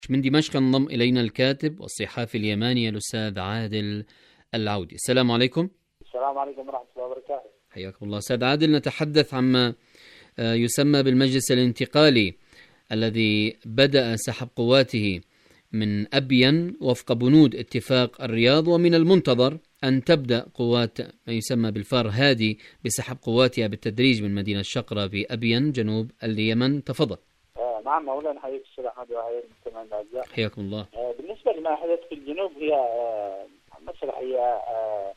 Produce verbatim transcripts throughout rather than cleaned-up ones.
من دمشق انضم إلينا الكاتب والصحافي اليماني الأستاذ عادل العودي. السلام عليكم. السلام عليكم ورحمة الله وبركاته. حياكم الله. أستاذ عادل، نتحدث عما يسمى بالمجلس الانتقالي الذي بدأ سحب قواته من أبين وفق بنود اتفاق الرياض، ومن المنتظر أن تبدأ قوات ما يسمى بالفار هادي بسحب قواتها بالتدريج من مدينة شقرة بأبين جنوب اليمن. تفضل. آه نعم مولانا، حياك الشيخ أحمد وحياك المستمعين الأعزاء. حياكم الله. آه بالنسبة لما حدث في الجنوب، هي آه مسرحية آه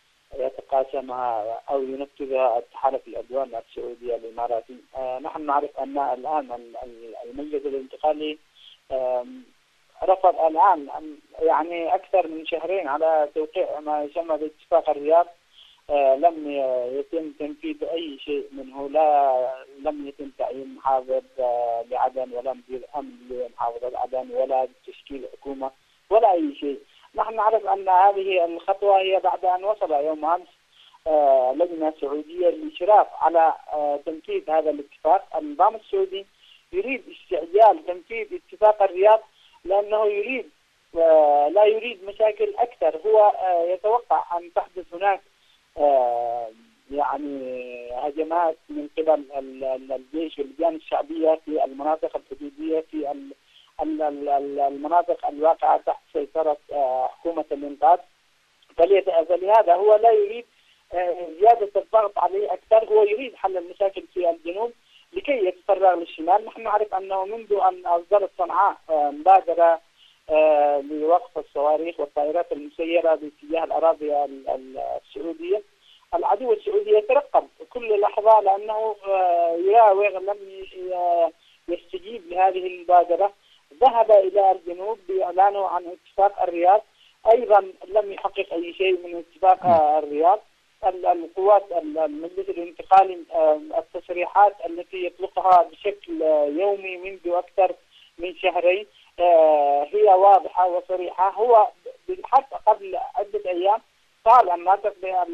يتقاسمها أو ينفذها التحالف الأدوان السعودي الإماراتي. آه نحن نعرف أن الآن المجلس الانتقالي آه رفض الآن يعني أكثر من شهرين على توقيع ما يسمى باتفاق الرياض. آه لم يتم تنفيذ أي شيء منه، لا لم يتم تعيين محافظ آه لعدن ولا مدير أمن لمحافظة عدن ولا تشكيل حكومة ولا أي شيء. نحن نعرف أن هذه الخطوة هي بعد أن وصل يوم أمس آه لجنة سعودية للإشراف على آه تنفيذ هذا الاتفاق. النظام السعودي يريد استعجال تنفيذ اتفاق الرياض لأنه يريد آه لا يريد مشاكل أكثر. هو آه يتوقع أن تحدث هناك آه يعني هجمات من قبل الجيش واللجان الشعبية في المناطق الحدودية في المناطق الواقعة تحت سيطرة آه حكومة الإنقاذ. فلهذا هو لا يريد آه زيادة الضغط عليه أكثر، هو يريد حل المشاكل في الجنوب لكي يتفرغ للشمال. نحن نعرف أنه منذ أن أصدرت صنعاء آه مبادرة آه لوقف الصواريخ والطائرات المسيرة باتجاه الأراضي السعودية، العدو السعودي يترقب كل لحظة لأنه آه يراوغ لم يستجيب لهذه المبادرة. ذهب إلى الجنوب بإعلانه عن اتفاق الرياض، أيضا لم يحقق أي شيء من اتفاق الرياض. القوات المجلس الانتقالي التصريحات التي يطلقها بشكل يومي منذ أكثر من شهرين هي واضحة وصريحة. هو بالحق قبل عدة أيام قال الناطق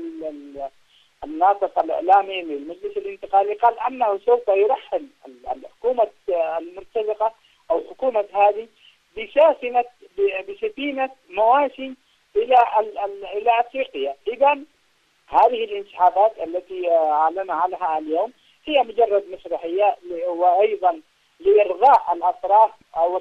الناطق الإعلامي للمجلس الانتقالي قال أنه سوف يرحل الحكومة المرتزقة أو حكومة هذه بسفينة بسفينة مواشي إلى إلى أفريقيا. إذن هذه الانسحابات التي أعلن عنها اليوم هي مجرد مسرحية، وأيضا لإرضاء الأطراف أو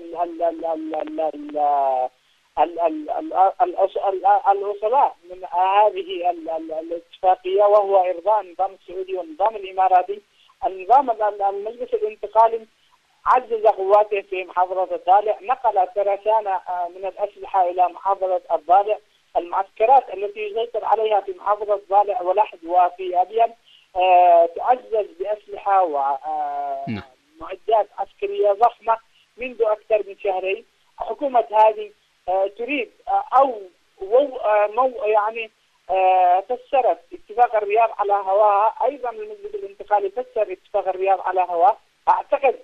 الوصلاء من هذه الاتفاقية، وهو إرضاء النظام السعودي والنظام الإماراتي. النظام المجلس الانتقالي عزز قواته في محافظة الضالع، نقل ترسانة من الأسلحة إلى محافظة الضالع. المعسكرات التي يسيطر عليها في محافظة الضالع ولحد وفي أبين آه تعزز بأسلحة ومعدات عسكرية ضخمة منذ أكثر من شهرين. حكومة هذه آه تريد آه أو آه مو يعني آه فسرت اتفاق الرياض على هواها. أيضا المجلس الانتقالي فسر اتفاق الرياض على هواه. أعتقد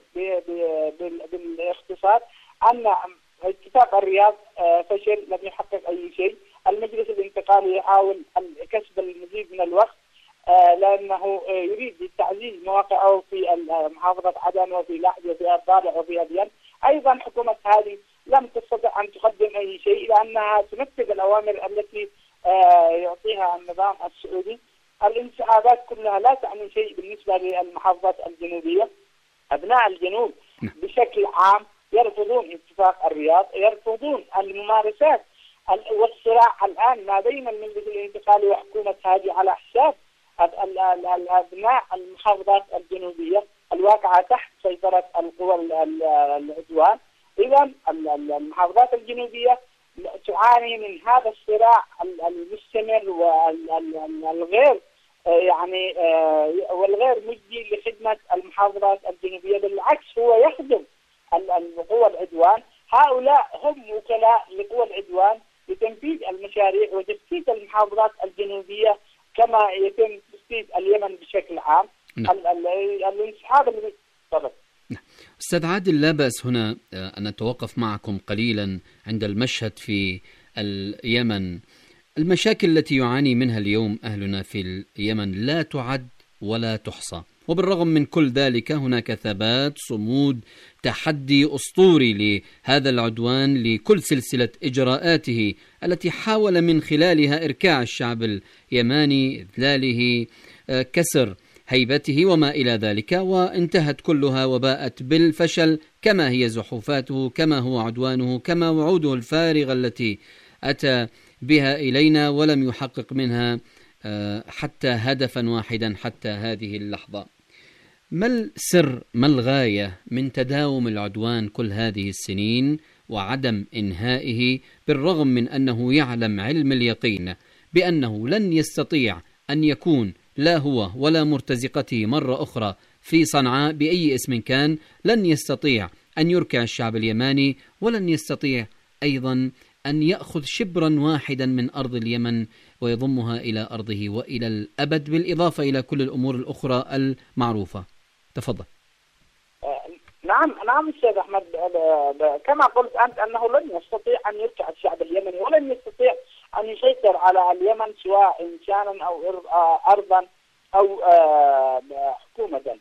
بالاختصار أن اتفاق الرياض آه فشل، لم يحقق أي شيء. المجلس الانتقالي يحاول كسب المزيد من الوقت آه لأنه آه يريد تعزيز مواقعه في محافظة عدن وفي لحج وفي الضالع وفي أبين. أيضا حكومة هذه لم تستطع أن تقدم أي شيء لأنها تنفذ الأوامر التي آه يعطيها النظام السعودي. الانسحابات كلها لا تعني شيء بالنسبة للمحافظات الجنوبية. أبناء الجنوب بشكل عام يرفضون اتفاق الرياض، يرفضون الممارسات والصراع الآن ما بين المجلس الانتقالي وحكومة هذه على حساب أبناء المحافظات الجنوبية الواقعة تحت سيطرة القوى العدوان. إذن المحافظات الجنوبية تعاني من هذا الصراع المستمر والغير يعني والغير مجدي لخدمة المحافظات الجنوبية، بالعكس هو يخدم القوى العدوان. هؤلاء هم وكلاء لقوى العدوان لتنفيذ المشاريع وتفتيت المحافظات الجنوبية كما يتم تفتيت اليمن بشكل عام. الانسحاب اللي طبعا. أستاذ عادل، لا بأس هنا أن نتوقف معكم قليلا عند المشهد في اليمن. المشاكل التي يعاني منها اليوم أهلنا في اليمن لا تعد ولا تحصى. وبالرغم من كل ذلك هناك ثبات، صمود، تحدي أسطوري لهذا العدوان لكل سلسلة إجراءاته التي حاول من خلالها إركاع الشعب اليماني، إذلاله، كسر هيبته وما إلى ذلك، وانتهت كلها وباءت بالفشل كما هي زحوفاته، كما هو عدوانه، كما وعوده الفارغة التي أتى بها إلينا ولم يحقق منها حتى هدفا واحدا حتى هذه اللحظة. ما السر، ما الغاية من تداوم العدوان كل هذه السنين وعدم إنهائه، بالرغم من أنه يعلم علم اليقين بأنه لن يستطيع أن يكون لا هو ولا مرتزقته مرة أخرى في صنعاء بأي اسم كان، لن يستطيع أن يركع الشعب اليماني، ولن يستطيع أيضا أن يأخذ شبرا واحدا من أرض اليمن ويضمها إلى أرضه وإلى الأبد، بالإضافة إلى كل الأمور الأخرى المعروفة. تفضل. نعم نعم أستاذ أحمد، كما قلت أنت أنه لن يستطيع أن يركع الشعب اليمني، ولن يستطيع أن يسيطر على اليمن سواء إنسانا أو أرضا أو حكومة.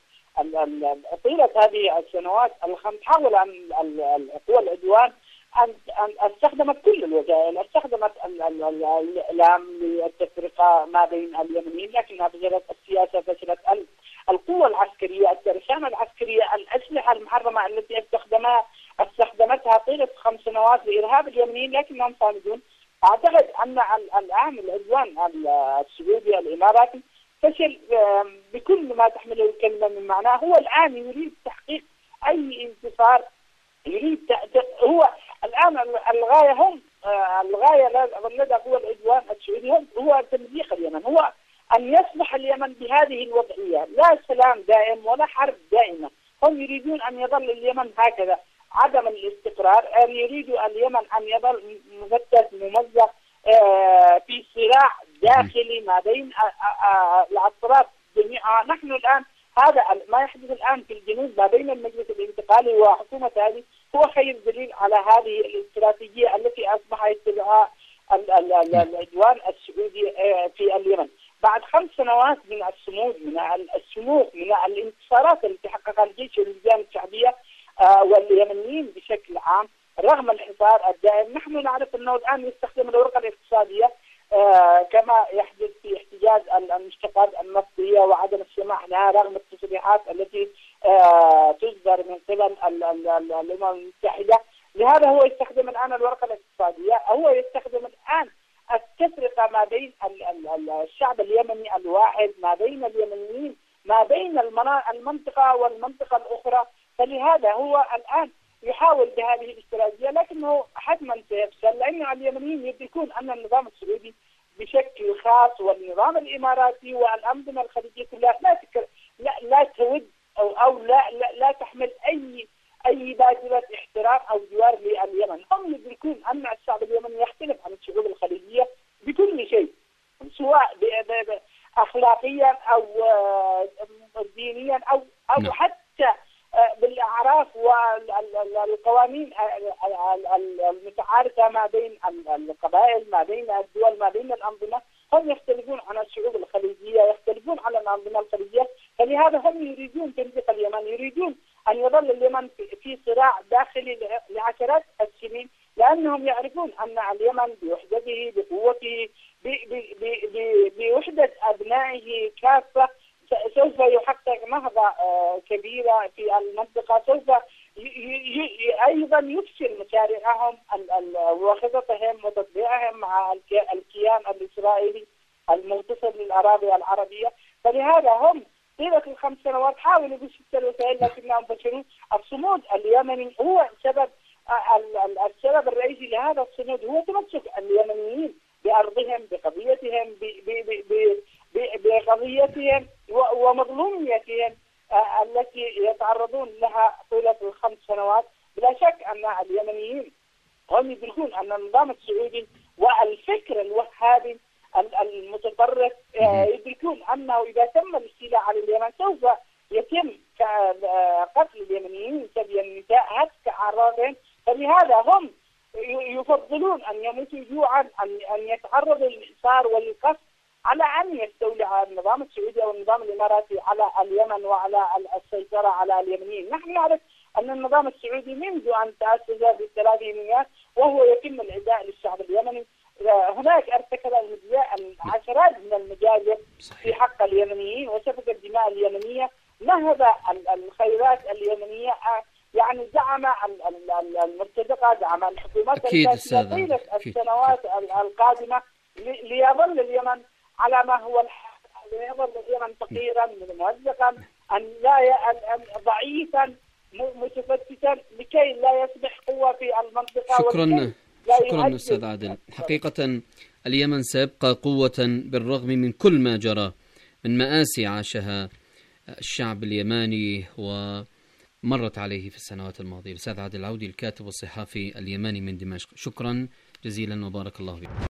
طيلة هذه السنوات الخمس حاول أن قوى العدوان أن استخدمت كل الوسائل، استخدمت الإعلام للتفرقة ما بين اليمنيين، لكنها فشلت، السياسة فشلت، القوة العسكرية، الترسانة العسكرية، الأسلحة المحرمة التي استخدمها استخدمتها طيلة خمس سنوات لإرهاب اليمنيين لكنهم صامدون. أعتقد أن الآن العدوان السعودي الإماراتي فشل بكل ما تحمله الكلمة من معناه. هو الآن يريد تحقيق أي انتصار، يريد هو الآن الغاية هم الغاية لدى قوى العدوان السعودي هو تمزيق اليمن، هو أن يصبح اليمن بهذه الوضعية، لا سلام دائم ولا حرب دائمة. هم يريدون أن يظل اليمن هكذا عدم الاستقرار، أن يريدوا اليمن أن يظل مفتت ممزق في صراع داخلي ما بين الأطراف جميعها. نحن الآن هذا ما يحدث الآن في الجنوب ما بين المجلس الانتقالي وحكومة هذه هو خير دليل على هذه الاستراتيجية التي أصبح يتبعها العدوان السعودي في اليمن. بعد خمس سنوات من الصمود، من السموح، من الانتصارات التي حققها الجيش واللجان الشعبية واليمنيين بشكل عام رغم الحصار الدائم، نحن نعرف أنه الآن يستخدم الورقة الاقتصادية كما يحدث في احتجاج المشتقات النفطية وعدم السماح لها رغم التصريحات التي تصدر من قبل الأمم المتحدة. لهذا هو يستخدم الآن الورقة الاقتصادية، هو يستخدم الآن التفرقة ما بين الشعب اليمني الواحد، ما بين اليمنيين، ما بين المنطقة والمنطقة الأخرى. فلهذا هو الآن يحاول بهذه الاستراتيجية، لكنه حتما سيفشل، لأن اليمنيين يدركون أن النظام السعودي بشكل خاص والنظام الإماراتي والأنظمة الخليجية كلها لا تكر... لا لا تود أو أو لا لا, لا تحمل أي أي بادرة احترام أو جوار لليمن. هم يدركون أن الشعب اليمني يختلف عن الشعوب الخليجية بكل شيء، سواء ب... ب... ب... أخلاقيا أو دينيا أو أو م. حتى بالأعراف والقوانين المتعارفة ما بين القبائل، ما بين الدول، ما بين الأنظمة. هم يختلفون عن الشعوب الخليجية، يختلفون عن الأنظمة الخليجية. فلهذا هم يريدون تمزيق اليمن، يريدون أن يظل اليمن في صراع داخلي لعشرات السنين، لأنهم يعرفون أن اليمن بوحدته، بقوته، بوحدة أبنائه كافة سوف يحقق نهضة كبيرة في المنطقة، سوف أيضا يفشل مشاريعهم وخططهم وتطبيعهم مع الكيان الإسرائيلي المنتصر للأراضي العربية. فلهذا هم طيلة الخمس سنوات حاولوا بشتى الوسائل لكنهم فشلوا. الصمود اليمني هو سبب السبب الرئيسي لهذا الصمود هو تمسك اليمنيين بأرضهم، بقضيتهم، بقضيتهم ومظلوميتهم التي يتعرضون لها طيلة الخمس سنوات. بلا شك أن اليمنيين هم يدركون أن النظام السعودي والفكر الوهابي المتطرف يدركون أنه إذا تم الاستيلاء على اليمن سوف يتم قتل اليمنيين، سبي النساء، هتك أعراضهم. فلهذا هم يفضلون أن يموتوا جوعا، أن يتعرضوا للإحصار والقصف على أن يستولي النظام السعودي أو النظام الإماراتي على اليمن وعلى السيطرة على اليمنيين. نحن نعرف أن النظام السعودي منذ أن تأسس في الثلاثينيات وهو يتم العداء للشعب اليمني. هناك ارتكب عشرات من المجازر في حق اليمنيين وسفك الدماء اليمنية، نهب الخيرات اليمنية، يعني زعم المرتزقة، زعم الحكومات السياسية طيلة السنوات القادمة ليظل اليمن على ما هو الحال، ليظل اليمن فقيرا مهزقا، أن لا ضعيفا متفتتا لكي لا يصبح قوة في المنطقة. شكرا شكرا أستاذ عادل. حقيقة اليمن سيبقى قوة بالرغم من كل ما جرى من مآسي عاشها الشعب اليماني ومرت عليه في السنوات الماضية. الأستاذ عادل العودي الكاتب والصحافي اليماني من دمشق، شكرا جزيلا وبارك الله فيك.